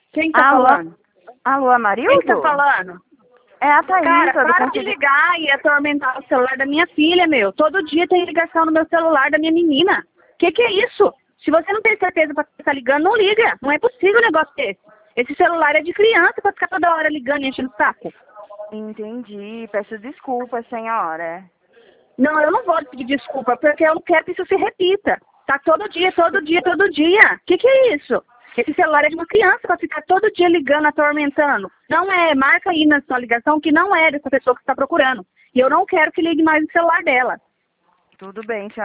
Quem tá Alô? falando? Alô, Amarildo? Quem tá falando? É a Thaísa Cara, do para de Conselho. ligar e atormentar o celular da minha filha, meu. Todo dia tem ligação no meu celular da minha menina. Que é isso? Se você não tem certeza pra estar ligando, não liga. Não é possível um negócio desse. Esse celular é de criança pra ficar toda hora ligando e enchendo o saco. Entendi. Peço desculpas, senhora. Não, eu não vou pedir desculpa, porque eu não quero que isso se repita. Tá todo dia, todo dia, todo dia. Que é isso? Esse celular é de uma criança pra ficar todo dia ligando, atormentando. Não é, marca aí na sua ligação que não é dessa pessoa que você está procurando. E eu não quero que ligue mais no celular dela. Tudo bem, senhora.